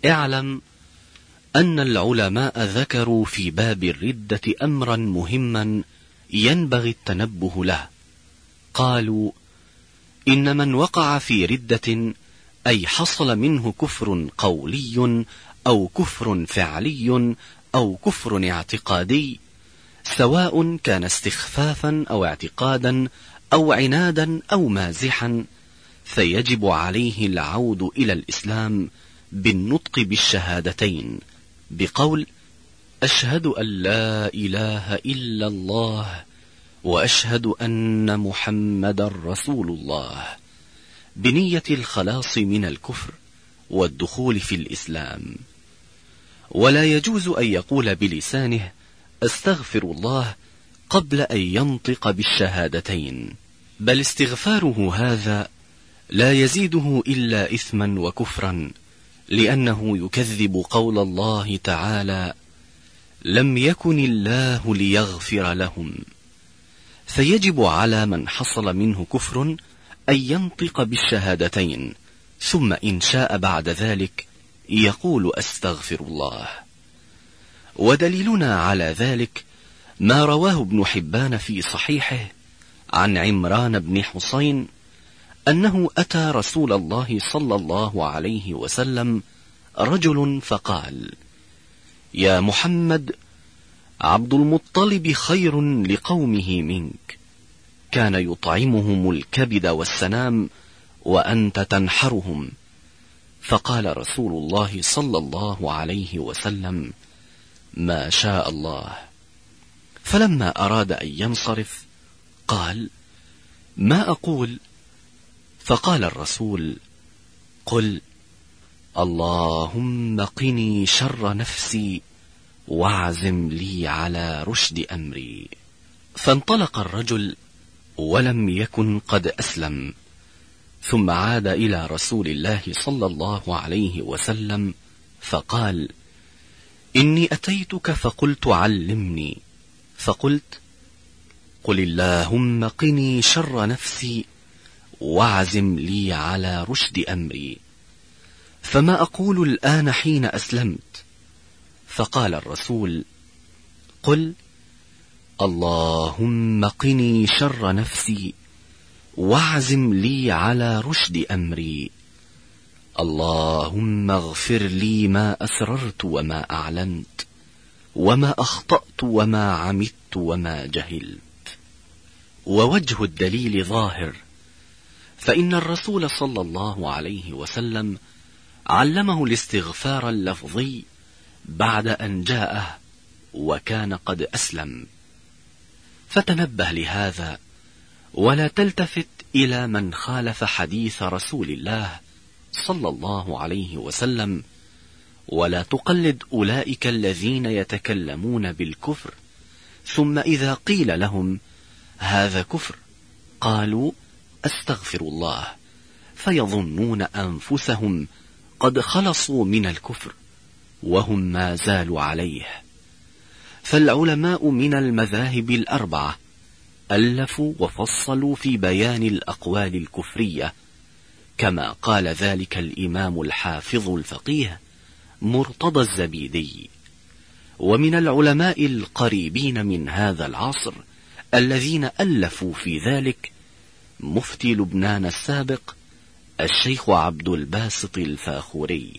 اعلم أن العلماء ذكروا في باب الردة أمرا مهما ينبغي التنبه له. قالوا: إن من وقع في ردة، أي حصل منه كفر قولي أو كفر فعلي أو كفر اعتقادي، سواء كان استخفافا أو اعتقادا أو عنادا أو مازحا، فيجب عليه العود إلى الإسلام بالنطق بالشهادتين، بقول: أشهد أن لا إله إلا الله وأشهد أن محمدا رسول الله، بنية الخلاص من الكفر والدخول في الإسلام. ولا يجوز أن يقول بلسانه: أستغفر الله، قبل أن ينطق بالشهادتين، بل استغفاره هذا لا يزيده إلا إثما وكفرا، لأنه يكذب قول الله تعالى: لم يكن الله ليغفر لهم. فيجب على من حصل منه كفر أن ينطق بالشهادتين، ثم إن شاء بعد ذلك يقول: أستغفر الله. ودليلنا على ذلك ما رواه ابن حبان في صحيحه عن عمران بن حسين أنه أتى رسول الله صلى الله عليه وسلم رجل فقال: يا محمد، عبد المطلب خير لقومه منك، كان يطعمهم الكبد والسنام وأنت تنحرهم. فقال رسول الله صلى الله عليه وسلم: ما شاء الله. فلما أراد أن ينصرف قال: ما أقول؟ فقال الرسول: قل: اللهم قني شر نفسي واعزم لي على رشد أمري. فانطلق الرجل ولم يكن قد أسلم، ثم عاد إلى رسول الله صلى الله عليه وسلم فقال: إني أتيتك فقلت علمني، فقلت: قل اللهم قني شر نفسي واعزم لي على رشد أمري، فما أقول الآن حين أسلمت؟ فقال الرسول: قل: اللهم قني شر نفسي واعزم لي على رشد أمري، اللهم اغفر لي ما أسررت وما أعلنت وما أخطأت وما عمدت وما جهلت. ووجه الدليل ظاهر، فإن الرسول صلى الله عليه وسلم علمه الاستغفار اللفظي بعد أن جاءه وكان قد أسلم. فتنبه لهذا، ولا تلتفت إلى من خالف حديث رسول الله صلى الله عليه وسلم، ولا تقلد أولئك الذين يتكلمون بالكفر، ثم إذا قيل لهم هذا كفر قالوا: أستغفر الله، فيظنون أنفسهم قد خلصوا من الكفر وهم ما زالوا عليه. فالعلماء من المذاهب الأربعة ألفوا وفصلوا في بيان الأقوال الكفرية، كما قال ذلك الإمام الحافظ الفقيه مرتضى الزبيدي. ومن العلماء القريبين من هذا العصر الذين ألفوا في ذلك مفتي لبنان السابق الشيخ عبد الباسط الفاخوري.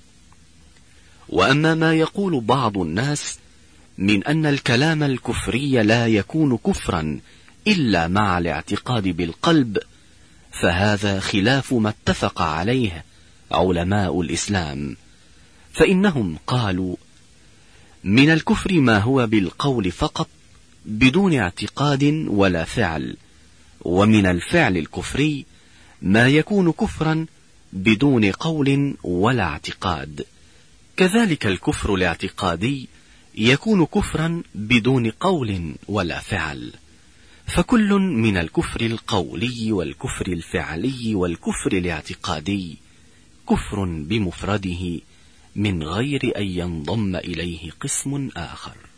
وأما ما يقول بعض الناس من أن الكلام الكفري لا يكون كفرا إلا مع الاعتقاد بالقلب، فهذا خلاف ما اتفق عليه علماء الإسلام، فإنهم قالوا: من الكفر ما هو بالقول فقط بدون اعتقاد ولا فعل، ومن الفعل الكفري ما يكون كفرا بدون قول ولا اعتقاد، كذلك الكفر الاعتقادي يكون كفرا بدون قول ولا فعل. فكل من الكفر القولي والكفر الفعلي والكفر الاعتقادي كفر بمفرده من غير أن ينضم إليه قسم آخر.